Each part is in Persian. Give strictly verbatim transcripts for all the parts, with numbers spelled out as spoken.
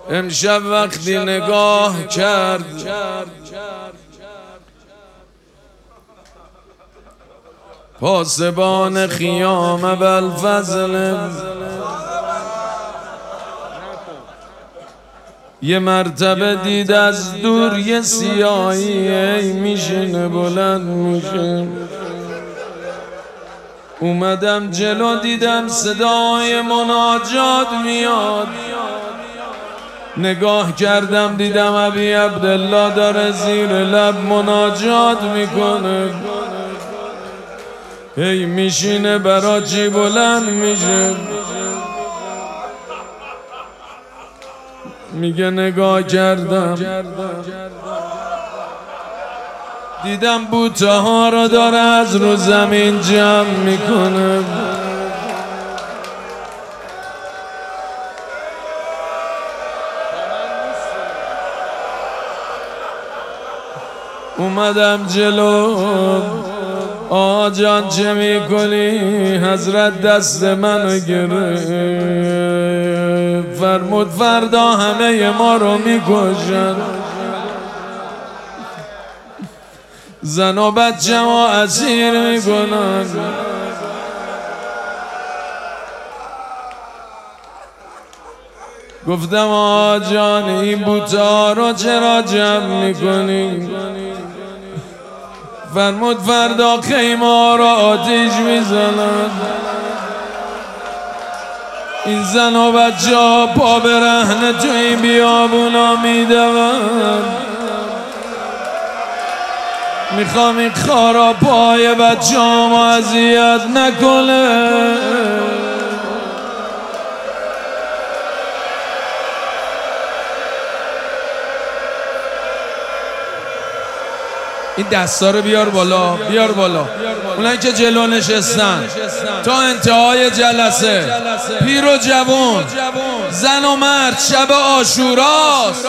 امشب وقتی نگاه کرد پاسبان خیام ابوالفضل، یه مرتبه دید از دور یه سیاهی میشینه بلند میشه. اومدم جلو دیدم صدای مناجات میاد، نگاه کردم دیدم ابی عبدالله داره زیر لب مناجات میکنه. هی میشینه برا چی بلند میشه؟ میگه نگاه کردم دیدم بوته ها رو داره از رو زمین جمع میکنه. اومدم جلو، آقا جان چه میکنی؟ حضرت دست منو گرفت، فرمود فردا همه ما رو میکشن، زن و بچه ما اسیر میکنن. گفتم آقا جان این بوتا رو چرا جمع میکنی؟ فرمود فردا خیمه را آتیش میزنن، این زن و بچه ها پا برهنه تو این بیابونا میدون. میخوام این خارا پای بچه ها ما اذیت نکنه. این دستا رو بیار بالا، بیار بالا. اونایی که جلو نشستن تا انتهای جلسه، پیر و جوان، زن و مرد، شب عاشوراست.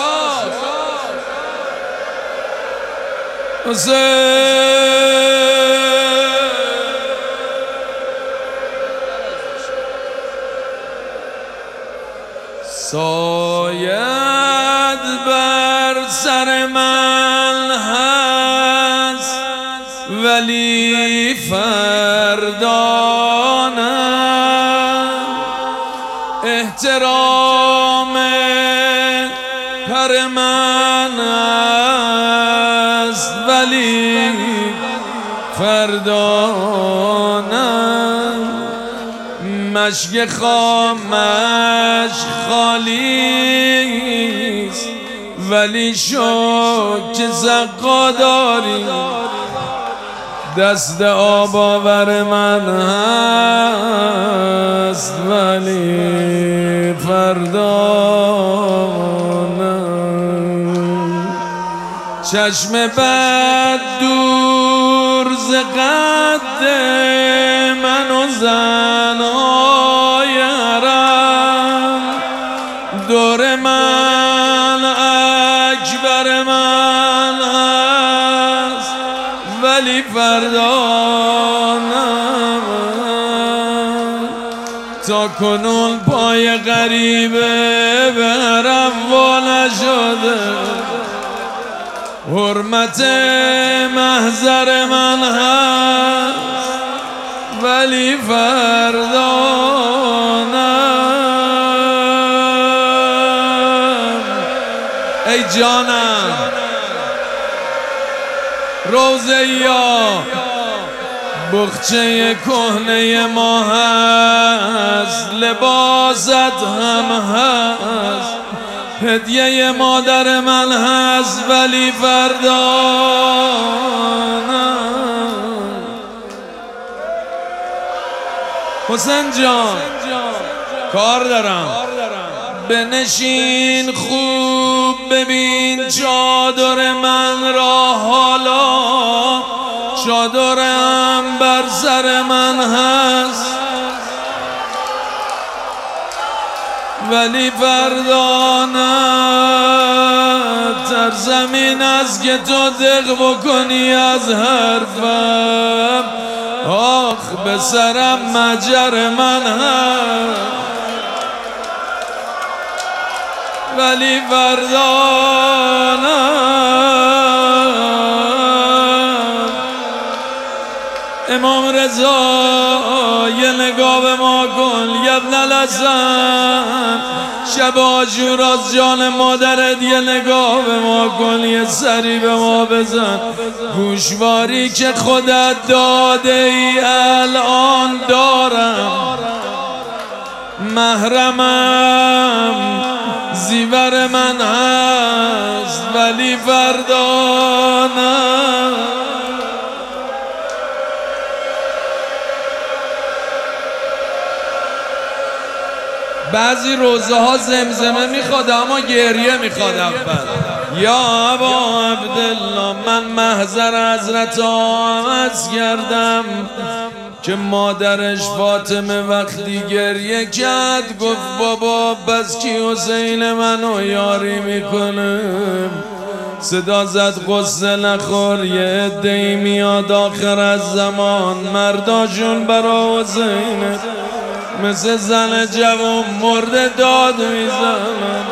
سایت بر سر من هست ولی فردا نه، احترام پر من هست ولی فردا نه. مشک خامش خالیست ولی شوک زقا داری، دست آب آور من هست ولی فردا نه. چشم بد دور ز قد من و زنهای حرم، دور من اکبر من هست ولی فردا نه. تا کنون پای غریبه به حرم وا نشده، حرمت محضر من هست ولی فردا نه. ای جانم روزه یا بخچه کهنه ما هست، لباست هم هست، هدیه مادر من هست ولی فردا نه. حسین جان کار دارم، بنشین خوب ببین چادر من را، حالا چادرم بر سر من هست ولی فردا نه. تر زمین است که تو دق بکنی از حرفم، آخ به سرم مجر من هست ولی فردانم امام رضا یه نگاه به ما کن یبن الحسن، شب عاشورا جان مادرت یه نگاه به ما کن، یه سری به ما بزن. گوشواری که خودت داده ای الان دارم، محرمم زیور من هست ولی فردانم. بعضی روزه ها زمزمه میخواد اما گریه میخواد. اول یا ابا عبدالله، من محضر حضرت آمد کردم که مادرش فاطمه وقتی گریه کرد گفت بابا بس کی حسین منو یاری میکنه. صدا زد قصه نخور، یه عده‌ای میاد آخر از زمان، مرداشون برا حسینه مثل زن جوان مرده داد میزنن.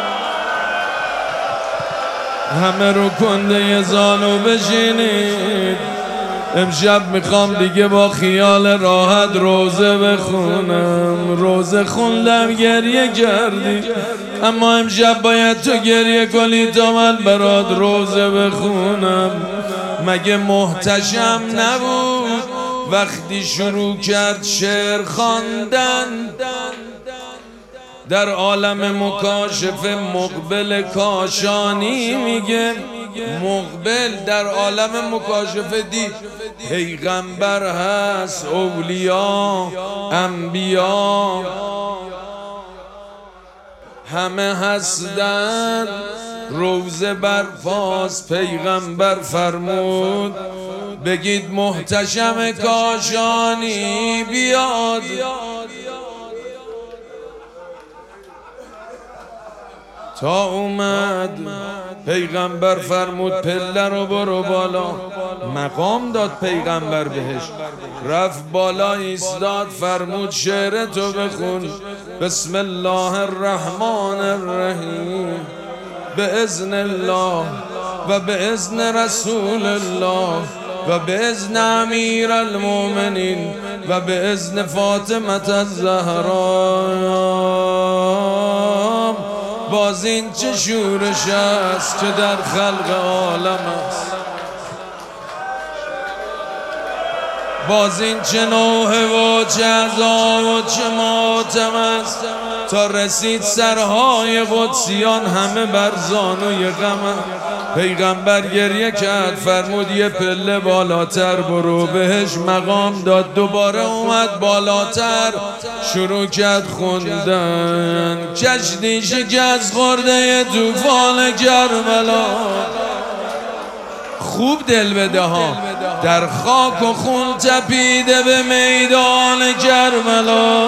همه رو کنده یه زانو بشینید، امشب میخوام دیگه با خیال راحت روزه بخونم. روزه خوندم گریه کردی، اما امشب باید تو گریه کنی تا من برات روزه بخونم. مگه محتشم نبود وقتی شروع کرد شعر خواندن؟ در عالم مکاشفه مقبل کاشانی میگه، مقبل در عالم مکاشفه دید پیغمبر هست، اولیا انبیا همه هستن، روزه برفاس. پیغمبر فرمود بگید محتشم کاشانی بیاد. تا اومد پیغمبر فرمود پله رو برو بالا، مقام داد پیغمبر بهش، رفت بالا ایستاد فرمود شعر تو بخون. بسم الله الرحمن الرحیم، به اذن الله و به اذن رسول الله و به اذن امیر المؤمنین و به اذن فاطمه الزهرا. باز این چه شورش است که در خلق عالم است، باز این چه نوحه و چه عذاب و چه ماتم است. تا رسید سرهای قدسیان همه بر زانوی غم. پیغمبر گریه کرد فرمود یه پله بالاتر برو، بهش مقام داد. دوباره اومد بالاتر شروع کرد خوندن. کشتی شکست خورده طوفان کربلا، خوب دل بده ها، در خاک و خون تپیده به میدان کربلا.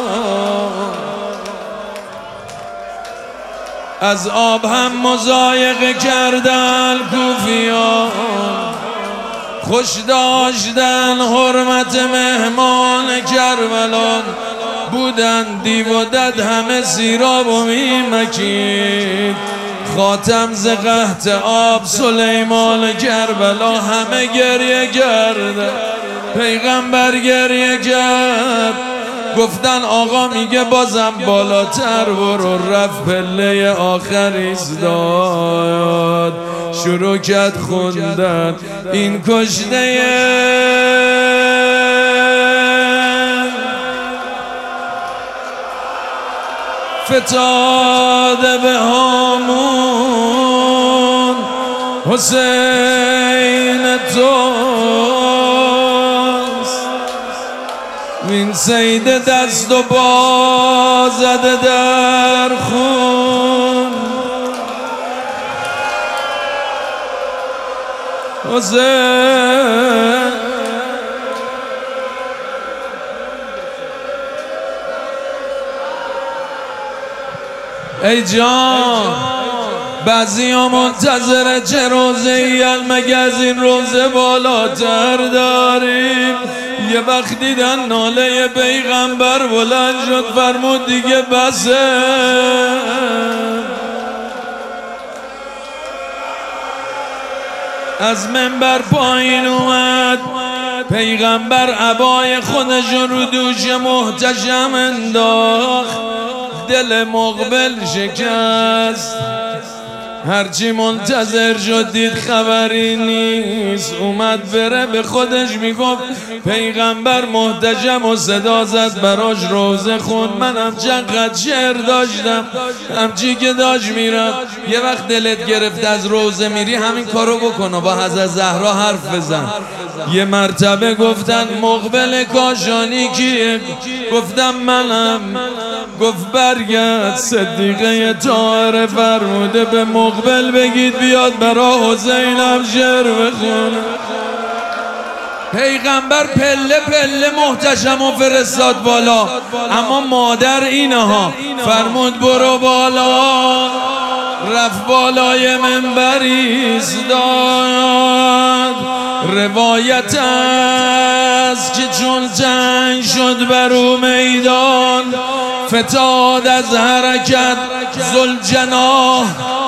از آب هم مضایقه کردن کوفیان، خوش داشتن حرمت مهمان کربلان. بودن دیو و دد همه سیراب و میمکید، خاتم ز قحط آب سلیمان کربلا. همه گریه کرد، پیغمبر گریه کرد. گفتن آقا میگه بازم بالاتر برو، رفت پله آخر ایستاد شروع کرد خوندن. این کشته فتاده به هامون حسین توست، وین سید دست و پا زده در خون. حسین ای جان، بعضی ها منتظره چه روزه ای مگه از این روزه بالاتر داریم. یه وقت دیدن ناله پیغمبر بلند شد فرمود دیگه بسه. از منبر پایین اومد، پیغمبر عبای خودش رو دوش محتشم انداخت، دل مقبل شکست. هرچی منتظر شد دید خبری نیست، اومد بره به خودش میگفت پیغمبر محتشم و صدا زد براش روزه خون. منم چند خط شعر داشتم همچی که داشت میرم. یه وقت دلت گرفت از روزه میری همین کارو بکن و با حضرت زهرا حرف بزن. یه مرتبه گفتن مقبل کاشانی کیه؟ گفتم منم. گفت برگرد صدیقه طاهره فرموده به مقبل بگید بیاد برا حسینم شعر بخونه. پیغمبر پله پله محتشم و فرستاد بالا، اما مادر اینه ها فرمود برو بالا. رفت بالای منبر ایستاد. روایت است که چون تنگ شد برو میدان، فتاد از حرکت ذوالجناح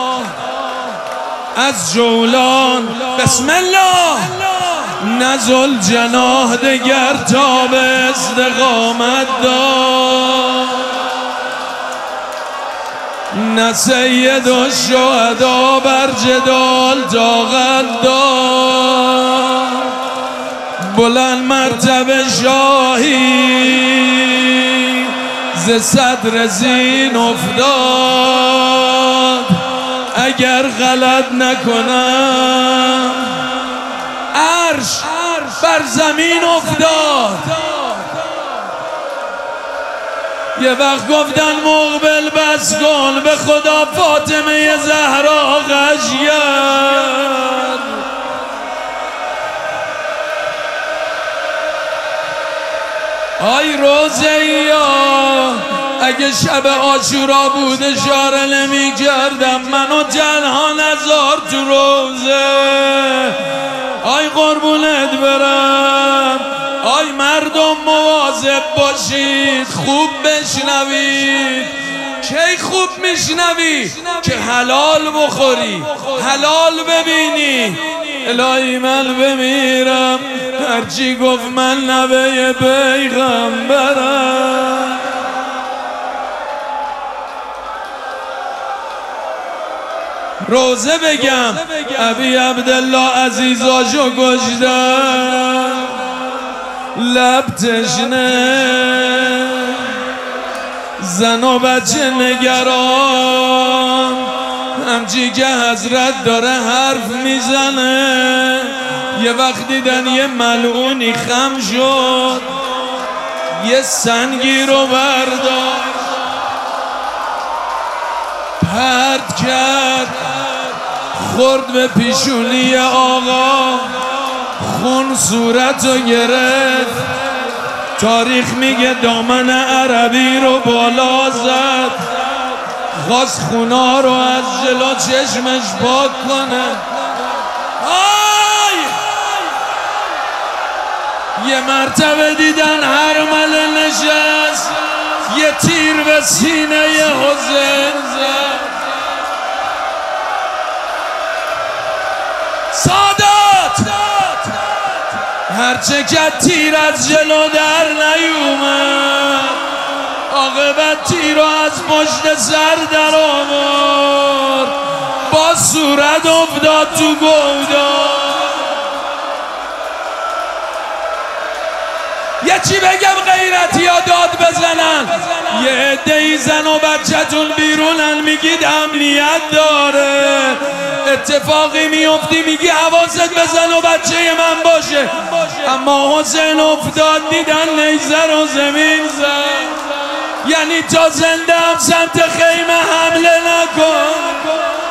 از جولان. بسم الله. نه ذوالجناح دگر تا به استقامت داد، نه سید الشهدا بر جدال طاقت داد. بلند مرتبه شاهی ز صدر زین افتاد، اگر غلط نکنم عرش بر زمین افتاد. یه وقت گفتن مقبل بس کن، به خدا فاطمه زهرا غش کرد. آی روزیا اگه شب عاشورا بود اشاره نمی کردم منو تنها نذار تو روزه. آی قربونت برم. آی مردم مواظب باشید، خوب بشنوید. کی خوب میشنوی؟ که حلال بخوری، حلال ببینی. الهی من بمیرم هرچی گفت من نوه پیغمبرم. روزه بگم ابی عبدالله عزیزاشو کشتن، لب تشنه زن و بچه نگران، همچی که حضرت داره حرف میزنه. یه وقت دیدن یه ملعونی خم شد، یه سنگی رو برداشت پرت کرد، خورد به پیشونی آقا، خون صورت رو گرفت. تاریخ میگه دامن عربی رو بالا زد، خواست خونا رو از جلو چشمش پاک کنه. آی یه مرتبه دیدن هرمله نشست، یه تیر به سینه حسین زد. سادات هرچه که تیر از جلو در نیومد، عاقبت تیر رو از پشت سر در آورد، با صورت افتاد تو گودال. یه چی بگم غیرتی ها داد بزنن. یه عده‌ای زن و بچه‌تون بیرونن میگید امنیت داره، اتفاقی میفتی میگی حواست به زن و بچه من باشه. اما حسین افتاد دیدن نیزه رو زمین زد، یعنی تا زنده هم سمت خیمه حمله نکن.